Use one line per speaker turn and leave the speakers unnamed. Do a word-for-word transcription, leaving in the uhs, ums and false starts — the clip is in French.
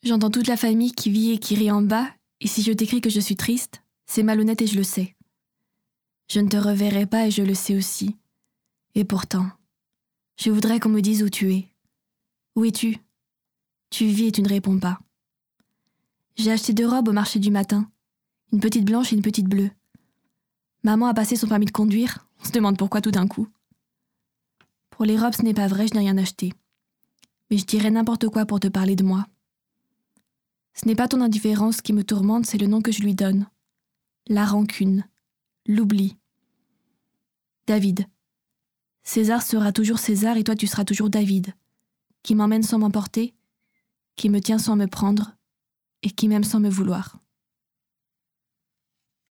J'entends toute la famille qui vit et qui rit en bas, et si je t'écris que je suis triste, c'est malhonnête et je le sais. Je ne te reverrai pas et je le sais aussi. Et pourtant, je voudrais qu'on me dise où tu es. Où es-tu ? Tu vis et tu ne réponds pas. J'ai acheté deux robes au marché du matin, une petite blanche et une petite bleue. Maman a passé son permis de conduire, on se demande pourquoi tout d'un coup. Pour les robes, ce n'est pas vrai, je n'ai rien acheté. Mais je dirais n'importe quoi pour te parler de moi. Ce n'est pas ton indifférence qui me tourmente, c'est le nom que je lui donne. La rancune, l'oubli. David. César sera toujours César et toi tu seras toujours David, qui m'emmène sans m'emporter, qui me tient sans me prendre et qui m'aime sans me vouloir.